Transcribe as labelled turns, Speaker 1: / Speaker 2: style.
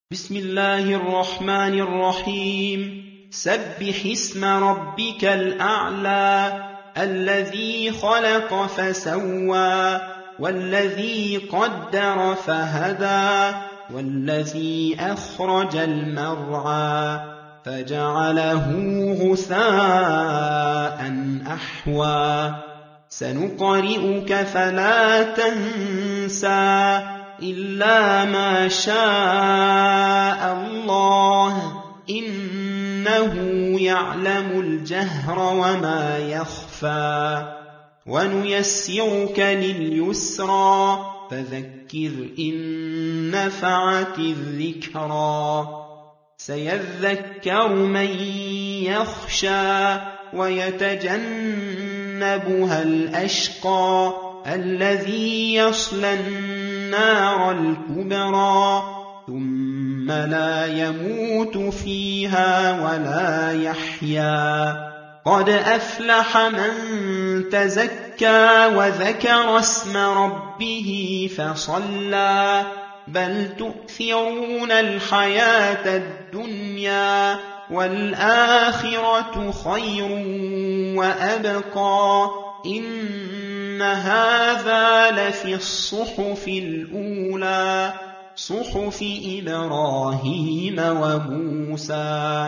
Speaker 1: بسم الله الرحمن الرحيم. سبح اسم ربك الأعلى الذي خلق فسوى والذي قدر فهدى والذي أخرج المرعى فجعله غثاء أحوى سنقرئك فلا تنسى إلا ما شاء الله إنه يعلم الجهر وما يخفى ونيسرك لليسرى فذكر إن نفعت الذكرى سيذكر من يخشى ويتجنبها الأشقى الذي يصلى النار الكبرى ثم لا يموت فيها ولا يحيا قد أفلح من تزكى وذكر اسم ربه فصلى بل تؤثرون الحياة الدنيا والآخرة خير وأبقى إن هذا لفي الصحف الأولى صحف إبراهيم وموسى.